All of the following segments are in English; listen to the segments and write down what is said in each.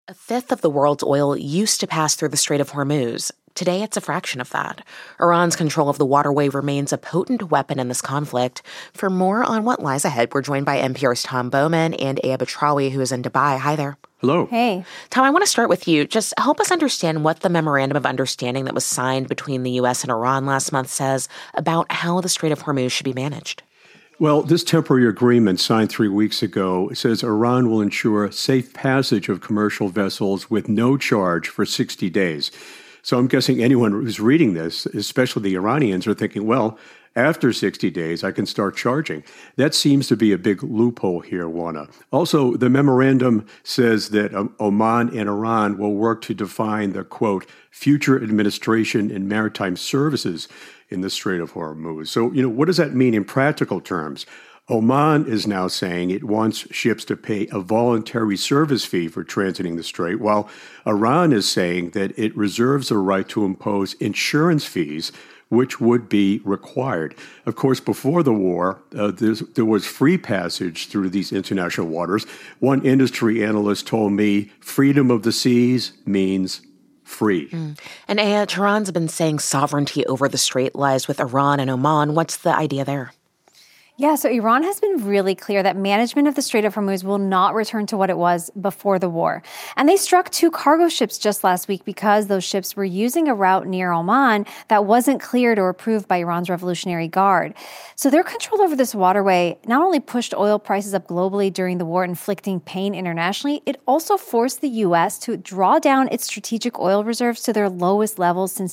A fifth of the world's oil used to pass through the Strait of Hormuz. Today, it's a fraction of that. Iran's control of the waterway remains a potent weapon in this conflict. For more on what lies ahead, we're joined by NPR's Tom Bowman and Aya Batrawi, who is in Dubai. Hi there. Hello. Hey. Tom, I want to start with you. Just help us understand what the memorandum of understanding that was signed between the U.S. and Iran last month says about how the Strait of Hormuz should be managed. Well, this temporary agreement signed 3 weeks ago says Iran will ensure safe passage of commercial vessels with no charge for 60 days. So I'm guessing anyone who's reading this, especially the Iranians, are thinking, well, after 60 days, I can start charging. That seems to be a big loophole here, Juana. Also, the memorandum says that Oman and Iran will work to define the, quote, future administration in maritime services in the Strait of Hormuz. So, what does that mean in practical terms? Oman is now saying it wants ships to pay a voluntary service fee for transiting the strait, while Iran is saying that it reserves the right to impose insurance fees, which would be required. Of course, before the war, there was free passage through these international waters. One industry analyst told me freedom of the seas means free. And Aya, Tehran's been saying sovereignty over the strait lies with Iran and Oman. What's the idea there? Yeah, so Iran has been really clear that management of the Strait of Hormuz will not return to what it was before the war. And they struck 2 cargo ships just last week because those ships were using a route near Oman that wasn't cleared or approved by Iran's Revolutionary Guard. So their control over this waterway not only pushed oil prices up globally during the war, inflicting pain internationally, it also forced the U.S. to draw down its strategic oil reserves to their lowest levels since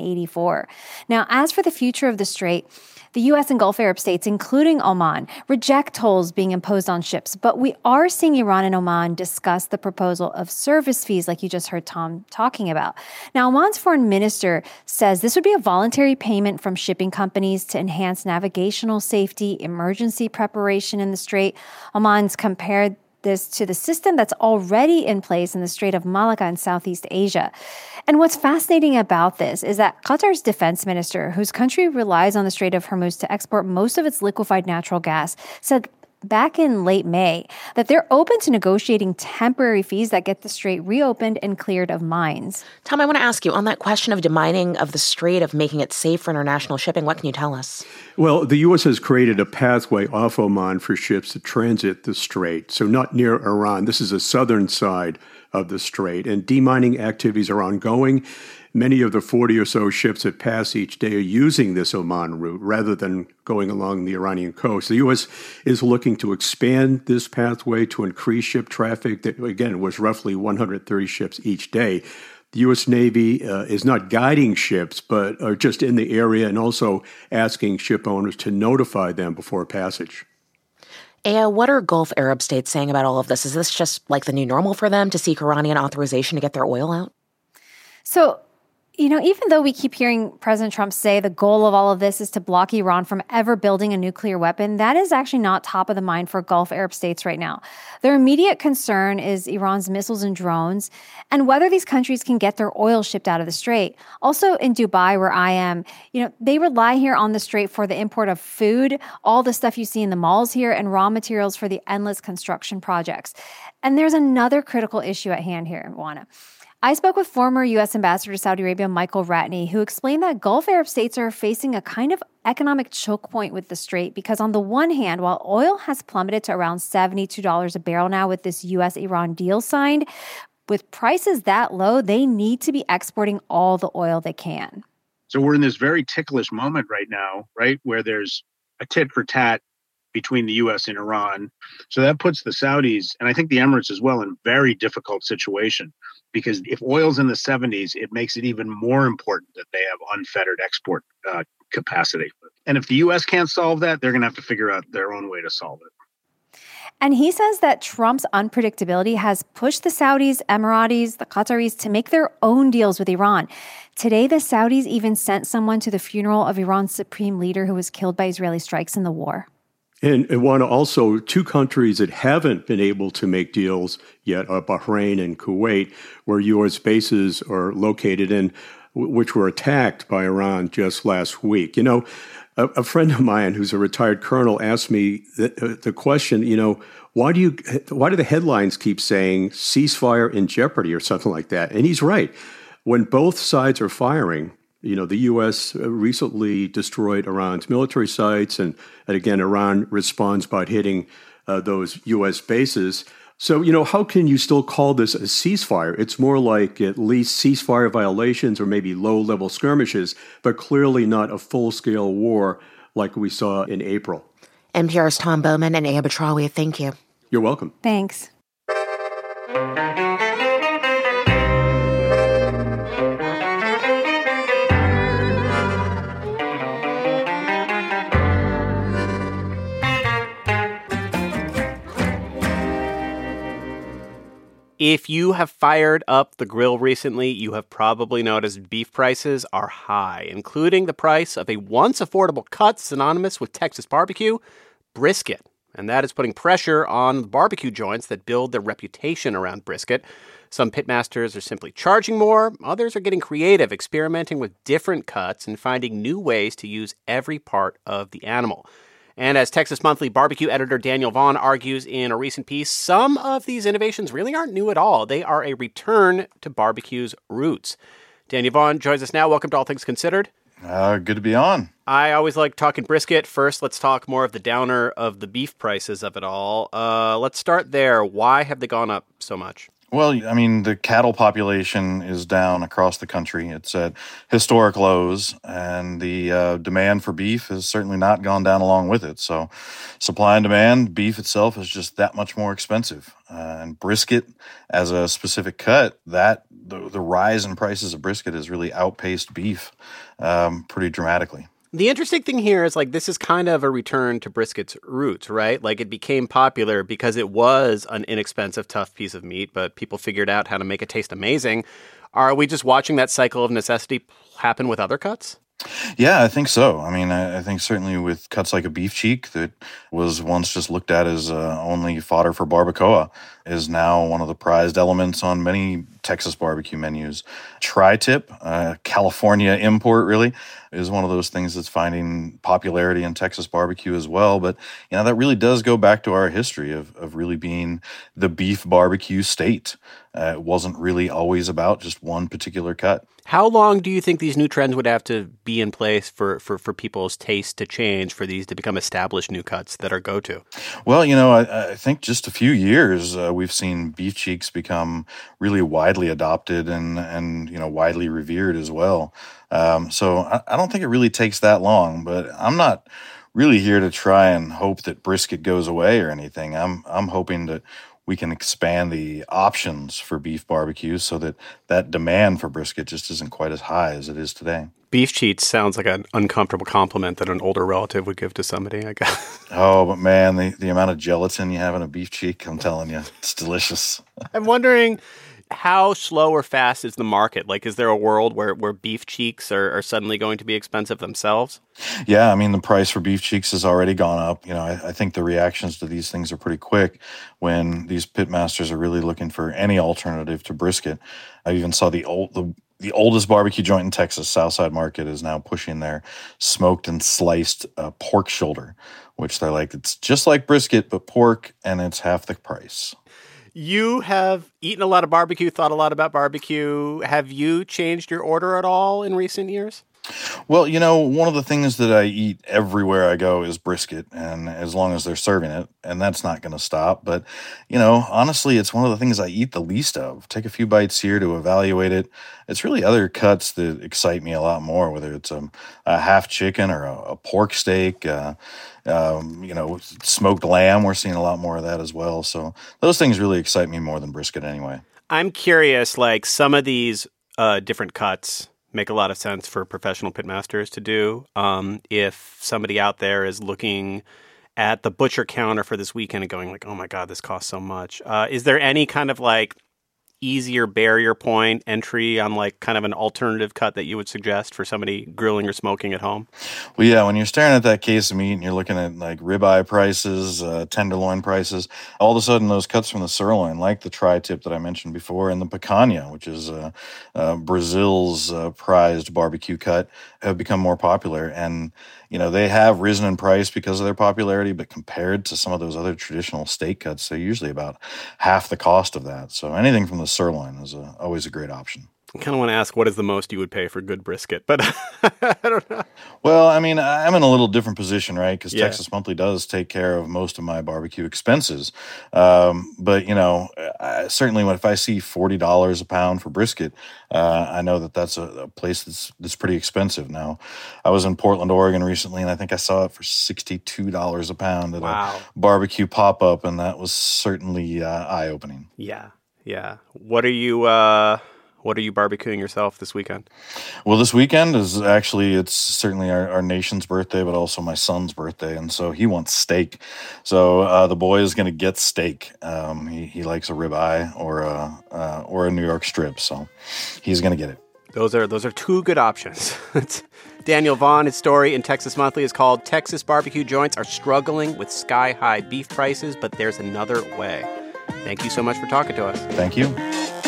1984. Now, as for the future of the strait, the U.S. and Gulf Arab states, including Oman, reject tolls being imposed on ships. But we are seeing Iran and Oman discuss the proposal of service fees, like you just heard Tom talking about. Now, Oman's foreign minister says this would be a voluntary payment from shipping companies to enhance navigational safety, emergency preparation in the strait. Oman's compared this to the system that's already in place in the Strait of Malacca in Southeast Asia. And what's fascinating about this is that Qatar's defense minister, whose country relies on the Strait of Hormuz to export most of its liquefied natural gas, said back in late May that they're open to negotiating temporary fees that get the strait reopened and cleared of mines. Tom, I want to ask you on that question of demining of the strait, of making it safe for international shipping. What can you tell us? Well, the U.S. has created a pathway off Oman for ships to transit the strait, so not near Iran. This is the southern side of the strait, and demining activities are ongoing. Many of the 40 or so ships that pass each day are using this Oman route rather than going along the Iranian coast. The U.S. is looking to expand this pathway to increase ship traffic that, again, was roughly 130 ships each day. The U.S. Navy is not guiding ships, but are just in the area and also asking ship owners to notify them before passage. Aya, what are Gulf Arab states saying about all of this? Is this just like the new normal for them to seek Iranian authorization to get their oil out? So, even though we keep hearing President Trump say the goal of all of this is to block Iran from ever building a nuclear weapon, that is actually not top of the mind for Gulf Arab states right now. Their immediate concern is Iran's missiles and drones and whether these countries can get their oil shipped out of the strait. Also in Dubai, where I am, they rely here on the strait for the import of food, all the stuff you see in the malls here, and raw materials for the endless construction projects. And there's another critical issue at hand here, Juana. I spoke with former U.S. Ambassador to Saudi Arabia, Michael Ratney, who explained that Gulf Arab states are facing a kind of economic choke point with the strait because on the one hand, while oil has plummeted to around $72 a barrel now with this U.S.-Iran deal signed, with prices that low, they need to be exporting all the oil they can. So we're in this very ticklish moment right now, right, where there's a tit for tat between the U.S. and Iran. So that puts the Saudis, and I think the Emirates as well, in a very difficult situation. Because if oil's in the 70s, it makes it even more important that they have unfettered export capacity. And if the U.S. can't solve that, they're going to have to figure out their own way to solve it. And he says that Trump's unpredictability has pushed the Saudis, Emiratis, the Qataris to make their own deals with Iran. Today, the Saudis even sent someone to the funeral of Iran's supreme leader who was killed by Israeli strikes in the war. And Juana, also 2 countries that haven't been able to make deals yet are Bahrain and Kuwait, where U.S. bases are located in, which were attacked by Iran just last week. A friend of mine who's a retired colonel asked me the question, why do the headlines keep saying ceasefire in jeopardy or something like that? And he's right. When both sides are firing, the U.S. recently destroyed Iran's military sites, and again, Iran responds by hitting those U.S. bases. So, how can you still call this a ceasefire? It's more like at least ceasefire violations or maybe low-level skirmishes, but clearly not a full-scale war like we saw in April. NPR's Tom Bowman and Aya Batrawi, thank you. You're welcome. Thanks. If you have fired up the grill recently, you have probably noticed beef prices are high, including the price of a once affordable cut synonymous with Texas barbecue, brisket. And that is putting pressure on the barbecue joints that build their reputation around brisket. Some pitmasters are simply charging more. Others are getting creative, experimenting with different cuts and finding new ways to use every part of the animal. And as Texas Monthly barbecue editor Daniel Vaughn argues in a recent piece, some of these innovations really aren't new at all. They are a return to barbecue's roots. Daniel Vaughn joins us now. Welcome to All Things Considered. Good to be on. I always like talking brisket. First, let's talk more of the downer of the beef prices of it all. Let's start there. Why have they gone up so much? Well, I mean, the cattle population is down across the country. It's at historic lows, and the demand for beef has certainly not gone down along with it. So supply and demand, beef itself is just that much more expensive. And brisket as a specific cut, the rise in prices of brisket has really outpaced beef pretty dramatically. The interesting thing here is, this is kind of a return to brisket's roots, right? It became popular because it was an inexpensive, tough piece of meat, but people figured out how to make it taste amazing. Are we just watching that cycle of necessity happen with other cuts? Yeah, I think so. I mean, I think certainly with cuts like a beef cheek that was once just looked at as only fodder for barbacoa is now one of the prized elements on many Texas barbecue menus. Tri-tip, California import really, is one of those things that's finding popularity in Texas barbecue as well. But, that really does go back to our history of really being the beef barbecue state. It wasn't really always about just one particular cut. How long do you think these new trends would have to be in place for people's taste to change, for these to become established new cuts that are go-to? Well, I think just a few years we've seen beef cheeks become really widely adopted and widely revered as well. So I don't think it really takes that long, but I'm not really here to try and hope that brisket goes away or anything. I'm hoping that we can expand the options for beef barbecue so that demand for brisket just isn't quite as high as it is today. Beef cheats sounds like an uncomfortable compliment that an older relative would give to somebody, I guess. Oh, but man, the amount of gelatin you have in a beef cheek, I'm telling you, it's delicious. I'm wondering, how slow or fast is the market? Is there a world where beef cheeks are suddenly going to be expensive themselves? Yeah, I mean, the price for beef cheeks has already gone up. I think the reactions to these things are pretty quick when these pitmasters are really looking for any alternative to brisket. I even saw the oldest barbecue joint in Texas, Southside Market, is now pushing their smoked and sliced pork shoulder, which they're like, it's just like brisket, but pork, and it's half the price. You have eaten a lot of barbecue, thought a lot about barbecue. Have you changed your order at all in recent years? Well, one of the things that I eat everywhere I go is brisket, and as long as they're serving it, and that's not going to stop. But, honestly, it's one of the things I eat the least of. Take a few bites here to evaluate it. It's really other cuts that excite me a lot more, whether it's a half chicken or a pork steak, smoked lamb. We're seeing a lot more of that as well. So those things really excite me more than brisket anyway. I'm curious, some of these different cuts make a lot of sense for professional pitmasters to do. If somebody out there is looking at the butcher counter for this weekend and going oh my God, this costs so much. Is there any kind of easier barrier point entry on like kind of an alternative cut that you would suggest for somebody grilling or smoking at home? Well, yeah, when you're staring at that case of meat and you're looking at like ribeye prices, tenderloin prices, all of a sudden those cuts from the sirloin, like the tri-tip that I mentioned before, and the picanha, which is Brazil's prized barbecue cut, have become more popular. And they have risen in price because of their popularity, but compared to some of those other traditional steak cuts, they're usually about half the cost of that. So anything from the sirloin is always a great option. I kind of want to ask, what is the most you would pay for good brisket? But I don't know. Well, I mean, I'm in a little different position, right? Because Yeah. Texas Monthly does take care of most of my barbecue expenses. But, certainly if I see $40 a pound for brisket, I know that that's a place that's pretty expensive. Now, I was in Portland, Oregon recently, and I think I saw it for $62 a pound at a barbecue pop-up, and that was certainly eye-opening. Yeah. What are you barbecuing yourself this weekend? Well, this weekend is actually, it's certainly our nation's birthday, but also my son's birthday. And so he wants steak. So the boy is going to get steak. He likes a ribeye or a New York strip. So he's going to get it. Those are two good options. Daniel Vaughn, his story in Texas Monthly is called Texas Barbecue Joints Are Struggling with Sky-High Beef Prices, but There's Another Way. Thank you so much for talking to us. Thank you.